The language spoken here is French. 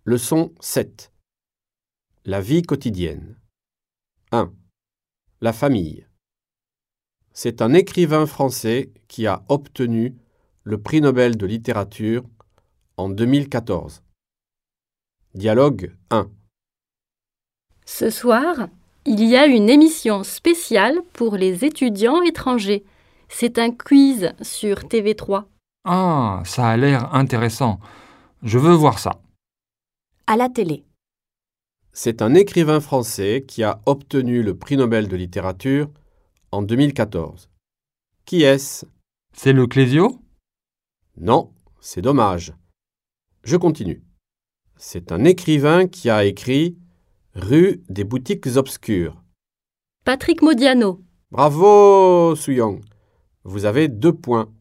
Leçon 7. La vie quotidienne. 1. La famille. C'est un écrivain français qui a obtenu le prix Nobel de littérature en 2014. Dialogue 1. Ce soir, il y a une émission spéciale pour les étudiants étrangers. C'est un quiz sur TV3. Ah, ça a l'air intéressant. Je veux voir ça. À la télé. C'est un écrivain français qui a obtenu le prix Nobel de littérature en 2014. Qui est-ce? C'est le Clésio? Non, c'est dommage. Je continue. C'est un écrivain qui a écrit Rue des boutiques obscures. Patrick Modiano. Bravo, Suyong. Vous avez 2 points.